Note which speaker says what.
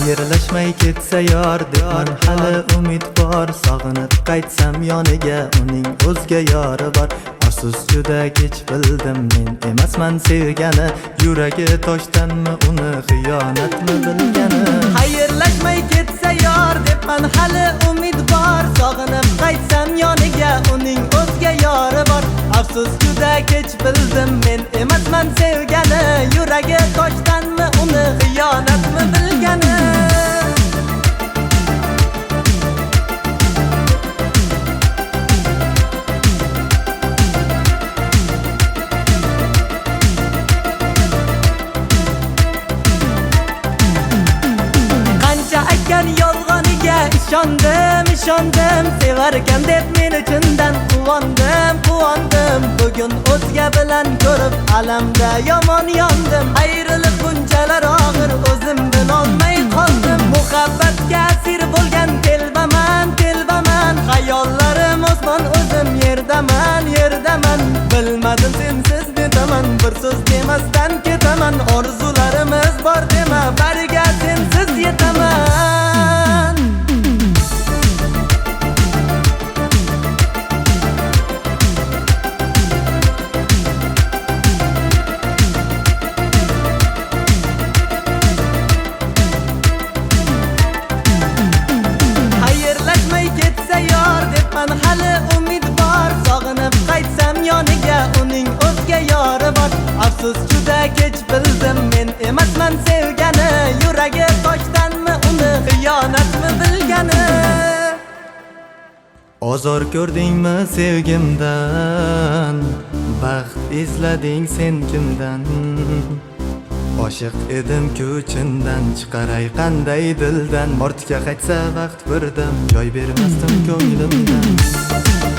Speaker 1: Xayrlashmay ketsa yor debman hali umid bor. Sog'inib qaytsam yoniga uning o'zga yori bor. Afsus juda kech bildim men emasman sevgani. Yuragi toshdanmi uni xiyonatmi bilgani. Xayrlashmay ketsa yor debman hali umid bor. Sog'inib qaytsam yoniga uning o'zga yori bor. Afsus juda kech bildim men emasman sevgani. Yuragi toshdanmi uni xiyonatmi bilgani. Yolg'oniga ishondim sevarkan deb men uchundan quvondim bugun o'zga bilan ko'rib alamda yomon yondim. Ayriliq bunchalar og'ir o'zim bilolmay qoldim. Muhabbatga asir bo'lgan telbaman xayollarim osmon o'zim yerdaman bilmadim sensiz netaman bir so'z demasdan ketaman. Orzularimiz bor dema bariga sensiz yetaman. Debman hali umid bor. Sog'inib qaytsam yoniga uning o'zga yori bor. Afsus juda kech bildim men emasman sevgani. Yuragi toshdanmi uni xiyonatmi bilgani. Ozor ko'rdingmi sevgimdan, baxt izlading sen kimdan. Oshiq edim-ku chindan, chiqaray qanday dildan. Ortga qaytsa vaqt birdan, joy bermasdim ko'nglimdan.